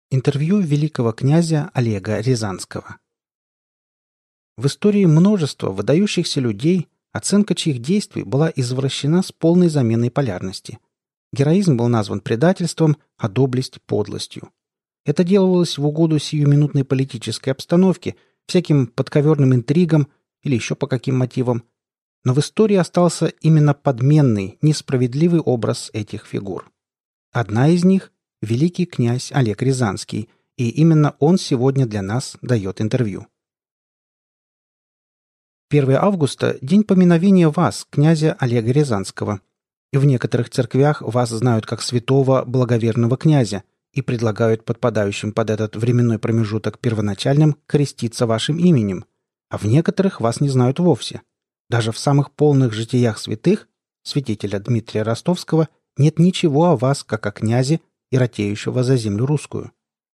Интервью великого князя Олега Рязанского. В истории множество выдающихся людей, оценка чьих действий была извращена с полной заменой полярности. Героизм был назван предательством, а доблесть – подлостью. Это делалось в угоду сиюминутной политической обстановке, всяким подковерным интригам или еще по каким мотивам. Но в истории остался именно подменный, несправедливый образ этих фигур. Одна из них – великий князь Олег Рязанский, и именно он сегодня для нас дает интервью. 1 августа – день поминовения вас, князя Олега Рязанского. В некоторых церквях вас знают как святого благоверного князя и предлагают подпадающим под этот временной промежуток первоначальным креститься вашим именем, а в некоторых вас не знают вовсе. Даже в самых полных житиях святых, святителя Дмитрия Ростовского, нет ничего о вас, как о князе и ратеющего за землю русскую.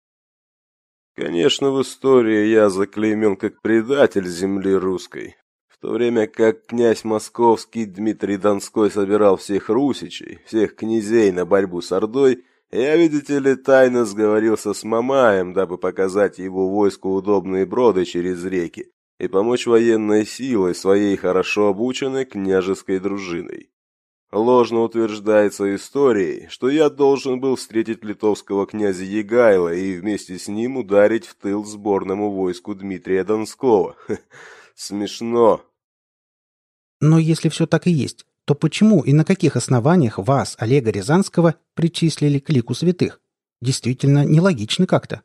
Конечно, в истории я заклеймен как предатель земли русской, в то время как князь московский Дмитрий Донской собирал всех русичей, всех князей на борьбу с Ордой, я, видите ли, тайно сговорился с Мамаем, дабы показать его войску удобные броды через реки и помочь военной силой своей хорошо обученной княжеской дружиной. Ложно утверждается историей, что я должен был встретить литовского князя Егайла и вместе с ним ударить в тыл сборному войску Дмитрия Донского. Смешно. Но если все так и есть, то почему и на каких основаниях вас, Олега Рязанского, причислили к лику святых? Действительно нелогично как-то.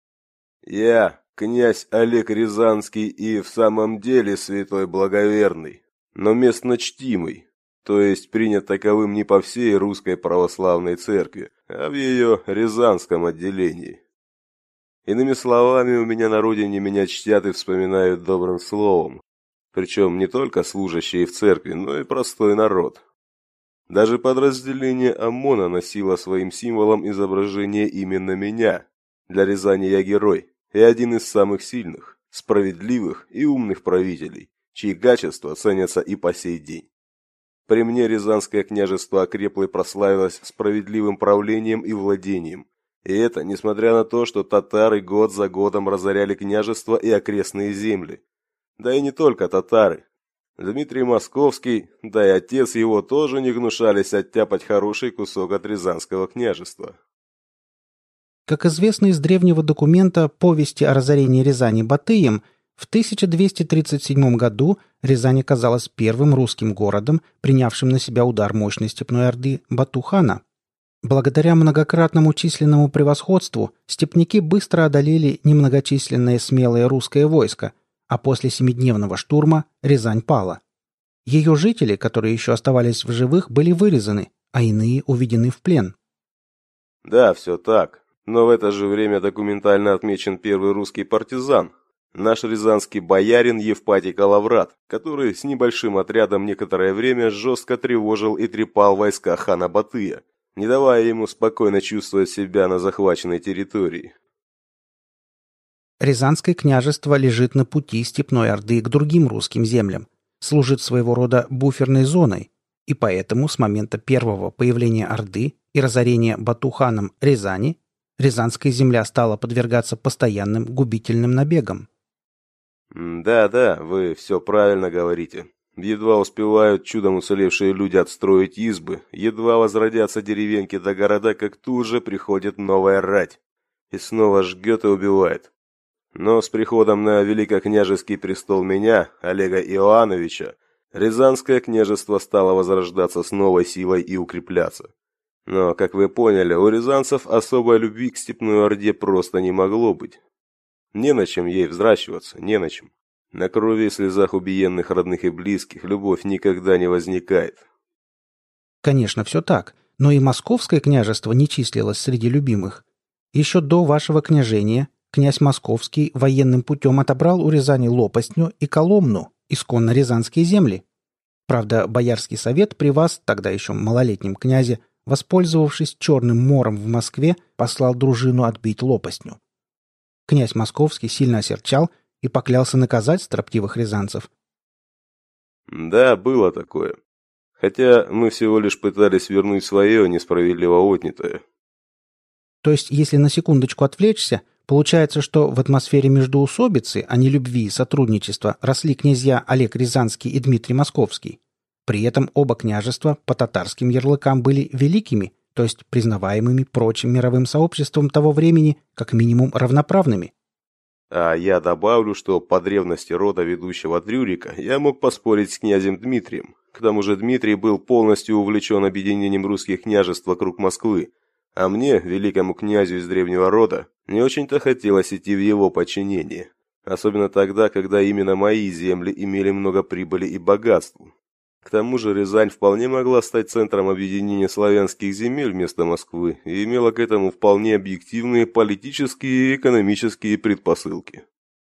Я, князь Олег Рязанский, и в самом деле святой благоверный, но местно чтимый. То есть принят таковым не по всей русской православной церкви, а в ее рязанском отделении. Иными словами, у меня на родине меня чтят и вспоминают добрым словом, причем не только служащие в церкви, но и простой народ. Даже подразделение ОМОНа носило своим символом изображение именно меня. Для Рязани я герой и один из самых сильных, справедливых и умных правителей, чьи качества ценятся и по сей день. При мне Рязанское княжество окрепло и прославилось справедливым правлением и владением. И это несмотря на то, что татары год за годом разоряли княжество и окрестные земли. Да и не только татары. Дмитрий Московский, да и отец его тоже не гнушались оттяпать хороший кусок от Рязанского княжества. Как известно из древнего документа «Повести о разорении Рязани Батыем», в 1237 году Рязань оказалась первым русским городом, принявшим на себя удар мощной степной орды Бату-хана. Благодаря многократному численному превосходству степняки быстро одолели немногочисленное смелое русское войско, а после семидневного штурма Рязань пала. Ее жители, которые еще оставались в живых, были вырезаны, а иные уведены в плен. Да, все так. Но в это же время документально отмечен первый русский партизан, наш рязанский боярин Евпатий Калаврат, который с небольшим отрядом некоторое время жестко тревожил и трепал войска хана Батыя, не давая ему спокойно чувствовать себя на захваченной территории. Рязанское княжество лежит на пути степной орды к другим русским землям, служит своего рода буферной зоной, и поэтому с момента первого появления орды и разорения Бату-ханом Рязани Рязанская земля стала подвергаться постоянным губительным набегам. Да, вы все правильно говорите. Едва успевают чудом уцелевшие люди отстроить избы, едва возродятся деревеньки до города, как тут же приходит новая рать. И снова жгет и убивает. Но с приходом на великокняжеский престол меня, Олега Иоановича, Рязанское княжество стало возрождаться с новой силой и укрепляться. Но, как вы поняли, у рязанцев особой любви к степной орде просто не могло быть. Не на чем ей взращиваться, не на чем. На крови и слезах убиенных родных и близких любовь никогда не возникает. Конечно, все так, но и Московское княжество не числилось среди любимых. Еще до вашего княжения князь Московский военным путем отобрал у Рязани Лопастню и Коломну, исконно рязанские земли. Правда, Боярский совет при вас, тогда еще малолетнем князе, воспользовавшись Черным морем в Москве, послал дружину отбить Лопастню. Князь Московский сильно осерчал и поклялся наказать строптивых рязанцев. Да, было такое. Хотя мы всего лишь пытались вернуть свое несправедливо отнятое. То есть, если на секундочку отвлечься, получается, что в атмосфере междоусобицы, а не любви и сотрудничества, росли князья Олег Рязанский и Дмитрий Московский. При этом оба княжества по татарским ярлыкам были великими, то есть признаваемыми прочим мировым сообществом того времени как минимум равноправными. А я добавлю, что по древности рода ведущего от Рюрика я мог поспорить с князем Дмитрием. К тому же Дмитрий был полностью увлечен объединением русских княжеств вокруг Москвы, а мне, великому князю из древнего рода, не очень-то хотелось идти в его подчинение. Особенно тогда, когда именно мои земли имели много прибыли и богатств. К тому же Рязань вполне могла стать центром объединения славянских земель вместо Москвы и имела к этому вполне объективные политические и экономические предпосылки.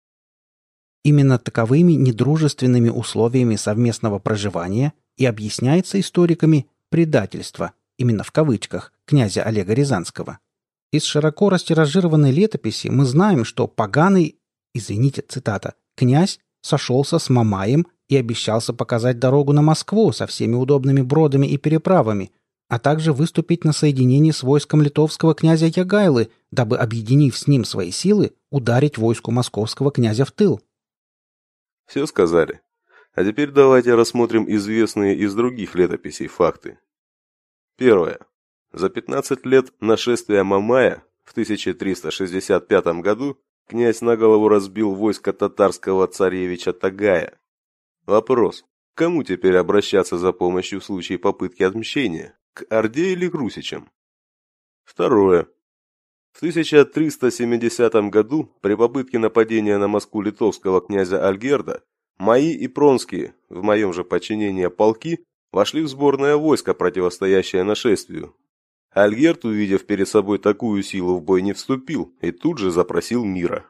Именно таковыми недружественными условиями совместного проживания и объясняется историками «предательство», именно в кавычках, князя Олега Рязанского. Из широко растиражированной летописи мы знаем, что поганый, извините, цитата, «князь сошелся с Мамаем и обещался показать дорогу на Москву со всеми удобными бродами и переправами, а также выступить на соединении с войском литовского князя Ягайлы, дабы, объединив с ним свои силы, ударить войску московского князя в тыл». Все сказали. А теперь давайте рассмотрим известные из других летописей факты. Первое. За 15 лет нашествия Мамая в 1365 году князь на голову разбил войско татарского царевича Тагая. Вопрос. Кому теперь обращаться за помощью в случае попытки отмщения? К Орде или к русичам? Второе. В 1370 году при попытке нападения на Москву литовского князя Альгерда мои и пронские, в моем же подчинении полки, вошли в сборное войско, противостоящее нашествию. Альгерд, увидев перед собой такую силу, в бой не вступил и тут же запросил мира.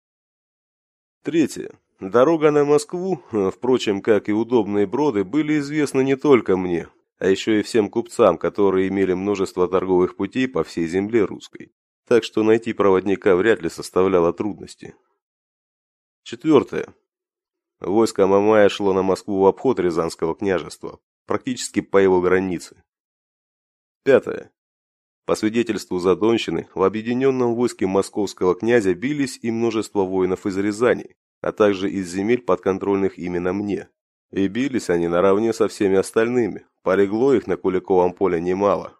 Третье. Дорога на Москву, впрочем, как и удобные броды, были известны не только мне, а еще и всем купцам, которые имели множество торговых путей по всей земле русской. Так что найти проводника вряд ли составляло трудности. Четвертое. Войско Мамая шло на Москву в обход Рязанского княжества, практически по его границе. Пятое. По свидетельству Задонщины, в объединенном войске московского князя бились и множество воинов из Рязани, а также из земель, подконтрольных именно мне. И бились они наравне со всеми остальными, полегло их на Куликовом поле немало.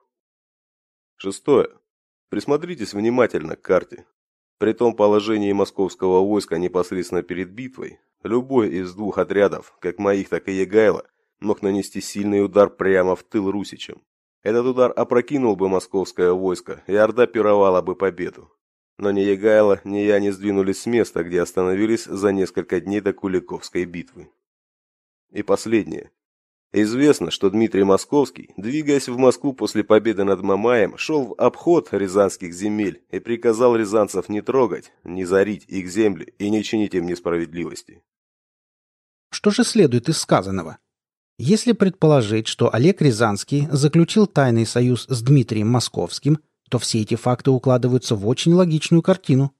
Шестое. Присмотритесь внимательно к карте. При том положении московского войска непосредственно перед битвой, любой из двух отрядов, как моих, так и Ягайла, мог нанести сильный удар прямо в тыл русичам. Этот удар опрокинул бы московское войско, и Орда пировала бы победу. Но ни Ягайло, ни я не сдвинулись с места, где остановились за несколько дней до Куликовской битвы. И последнее. Известно, что Дмитрий Московский, двигаясь в Москву после победы над Мамаем, шел в обход рязанских земель и приказал рязанцев не трогать, не зарить их земли и не чинить им несправедливости. Что же следует из сказанного? Если предположить, что Олег Рязанский заключил тайный союз с Дмитрием Московским, то все эти факты укладываются в очень логичную картину.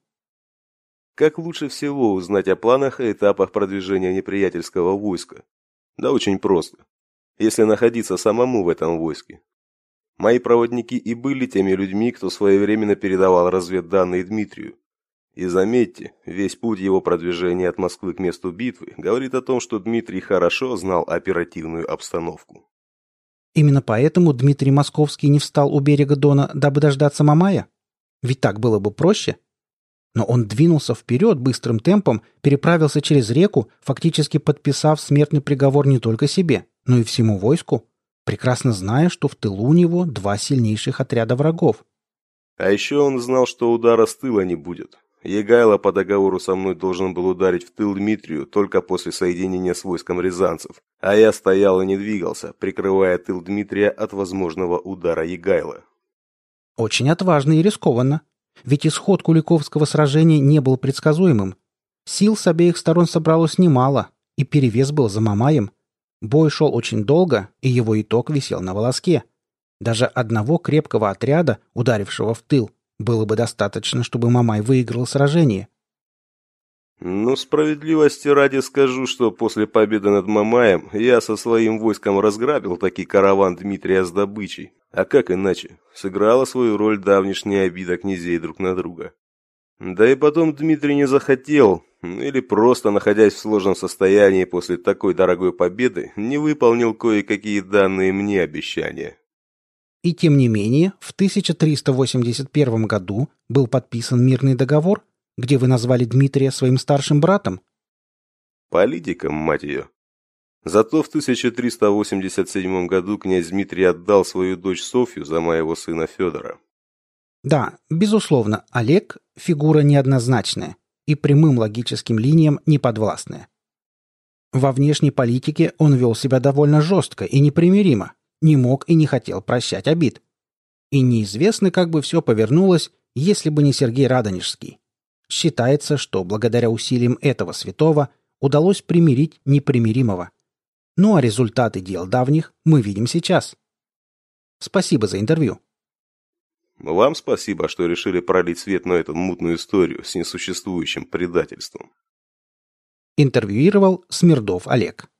Как лучше всего узнать о планах и этапах продвижения неприятельского войска? Да очень просто. Если находиться самому в этом войске. Мои проводники и были теми людьми, кто своевременно передавал разведданные Дмитрию. И заметьте, весь путь его продвижения от Москвы к месту битвы говорит о том, что Дмитрий хорошо знал оперативную обстановку. Именно поэтому Дмитрий Московский не встал у берега Дона, дабы дождаться Мамая? Ведь так было бы проще. Но он двинулся вперед быстрым темпом, переправился через реку, фактически подписав смертный приговор не только себе, но и всему войску, прекрасно зная, что в тылу у него два сильнейших отряда врагов. А еще он знал, что удара с тыла не будет. Ягайло по договору со мной должен был ударить в тыл Дмитрию только после соединения с войском рязанцев, а я стоял и не двигался, прикрывая тыл Дмитрия от возможного удара Ягайла. Очень отважно и рискованно. Ведь исход Куликовского сражения не был предсказуемым. Сил с обеих сторон собралось немало, и перевес был за Мамаем. Бой шел очень долго, и его итог висел на волоске. Даже одного крепкого отряда, ударившего в тыл, было бы достаточно, чтобы Мамай выиграл сражение. Ну, справедливости ради скажу, что после победы над Мамаем я со своим войском разграбил таки караван Дмитрия с добычей, А как иначе? Сыграла свою роль давнишняя обида князей друг на друга. Да и потом Дмитрий не захотел, или просто, находясь в сложном состоянии после такой дорогой победы, не выполнил кое-какие данные мне обещания. И тем не менее, в 1381 году был подписан мирный договор, где вы назвали Дмитрия своим старшим братом. Политиком, мать ее. Зато в 1387 году князь Дмитрий отдал свою дочь Софью за моего сына Федора. Да, безусловно, Олег – фигура неоднозначная и прямым логическим линиям не подвластная. Во внешней политике он вел себя довольно жестко и непримиримо, не мог и не хотел прощать обид. И неизвестно, как бы все повернулось, если бы не Сергей Радонежский. Считается, что благодаря усилиям этого святого удалось примирить непримиримого. Ну а результаты дел давних мы видим сейчас. Спасибо за интервью. Вам спасибо, что решили пролить свет на эту мутную историю с несуществующим предательством. Интервьюировал Смирдов Олег.